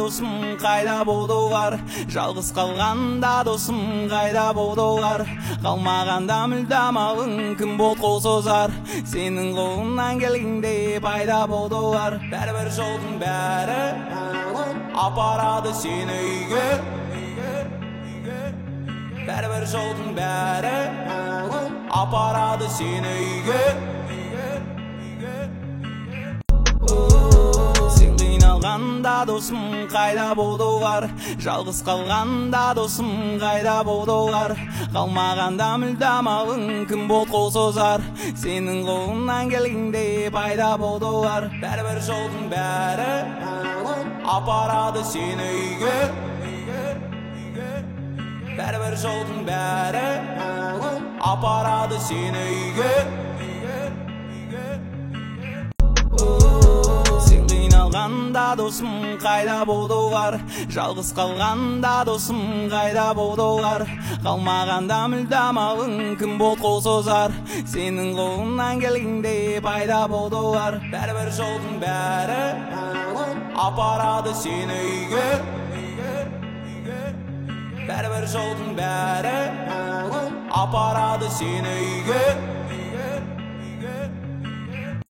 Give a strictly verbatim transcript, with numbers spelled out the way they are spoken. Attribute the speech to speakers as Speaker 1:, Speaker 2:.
Speaker 1: досым қайда болдылар, жалғыз қалғанда досым қайда болдылар, қалмағанда мүлдамағың кім болды қол созар, сенің қолыңнан келгенде пайда болдылар. Бәрібір жолдың бәрі апарады сені үйге, бәрібір жолдың бәрі апарады сені үйге. Сен қиналғанда досым қайда болдылар, жалғыз қалғанда досым қайда болдылар, қалмағанда мүлдамағың кім болды қол созар, сенің қолыңнан келгенде пайда болдылар. Бәрібір жолдың бәрі апарады сені үйге, бәрібір жолдың бәрі апарады сені үйге. Сен қиналғанда досым қайда болдылар, жалғыз қалғанда досым қайда болдылар, қалмағанда мүлдамағың кім болды қол созар, сенің қолыңнан келгенде пайда болдылар. Бәрібір жолдың бәрі апарады сені үйге, бәрібір жолдың бәрі апарады сені үйге.